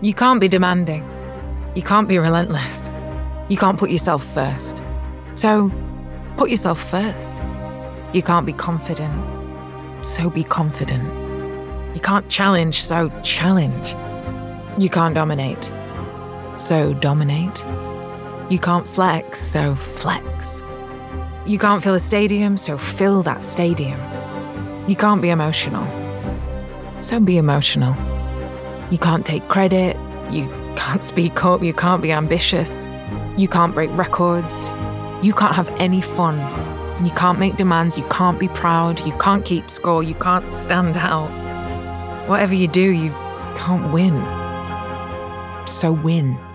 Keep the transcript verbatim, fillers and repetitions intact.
You can't be demanding. You can't be relentless. You can't put yourself first. So, put yourself first. You can't be confident. So be confident. You can't challenge, so challenge. You can't dominate. So dominate. You can't flex, so flex. You can't fill a stadium, so fill that stadium. You can't be emotional. So be emotional. You can't take credit. You can't speak up. You can't be ambitious. You can't break records. You can't have any fun. You can't make demands. You can't be proud. You can't keep score. You can't stand out. Whatever you do, you can't win. So win.